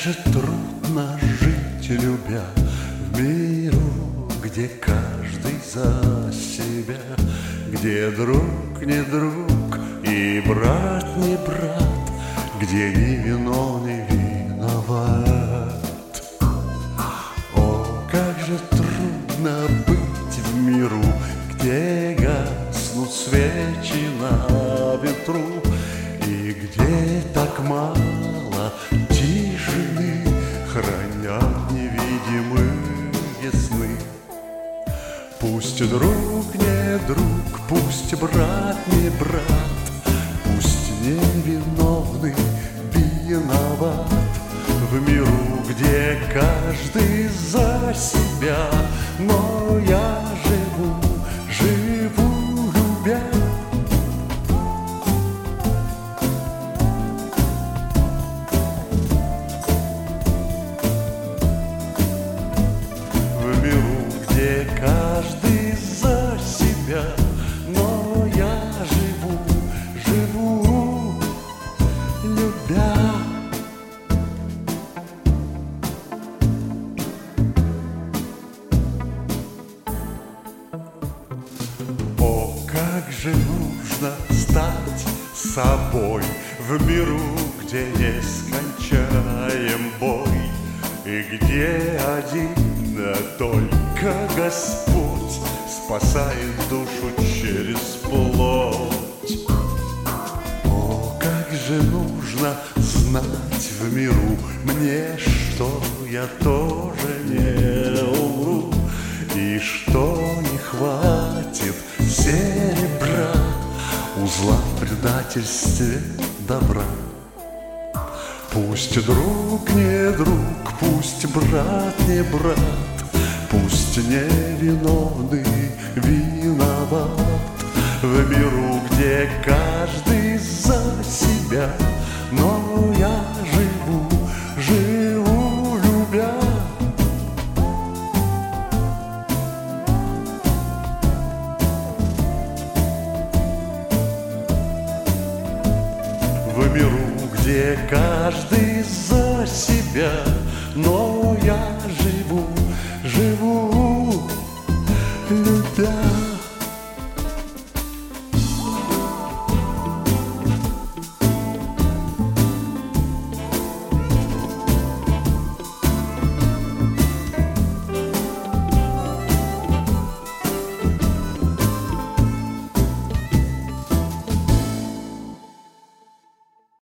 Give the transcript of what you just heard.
же трудно жить, любя, в миру, где каждый за себя, где друг не друг и брат не брат, где ни вино, ни виноват. О, как же трудно быть в миру, где гаснут свечи на ветру, и где так мало тишины хранят невидимые сны. Пусть друг не друг, пусть брат не брат, пусть невиновный виноват. В миру, где каждый за себя, но я живу, любя. В миру, где каждый за себя, но я живу, любя. О, как же нужно стать собой в миру, где нескончаем бой, и где один только Господь спасает душу через плоть. О, как же нужно знать в миру мне, что я тоже не умру, и что не хватит серебра узла в предательстве добра. Пусть друг не друг, пусть брат не брат, пусть невиновный виноват. В миру, где каждый за себя, но я живу, любя. В миру, где каждый за себя, но я живу, любя.